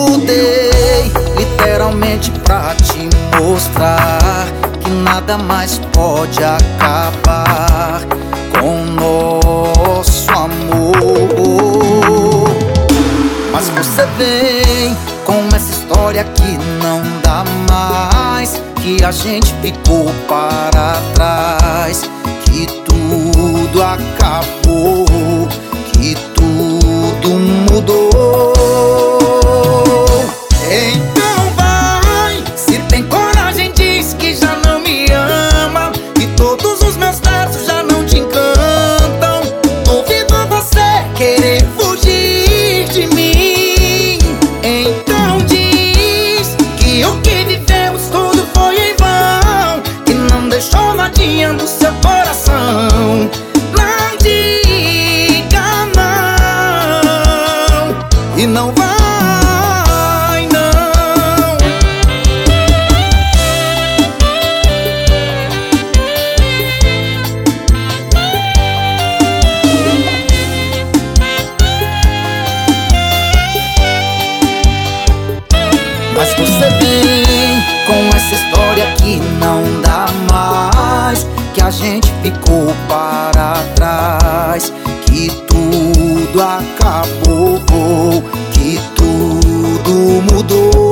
mudei literalmente pra te mostrar que nada mais pode acabar com nosso amor. Mas você vem com essa história que não dá mais, que a gente ficou para trás, que tudo acabou, que tudo mudou. Então vai, se tem coragem diz que já não me ama, que todos os meus versos já não te encantam. Ouvindo você querer fugir de mim, então diz que o que vivemos tudo foi em vão, que não deixou ladeando seu coração. Não diga não, e não vai não. Mas você vem com essa história que não dá mais, que a gente ficou para trás, que tudo acabou, que tudo mudou.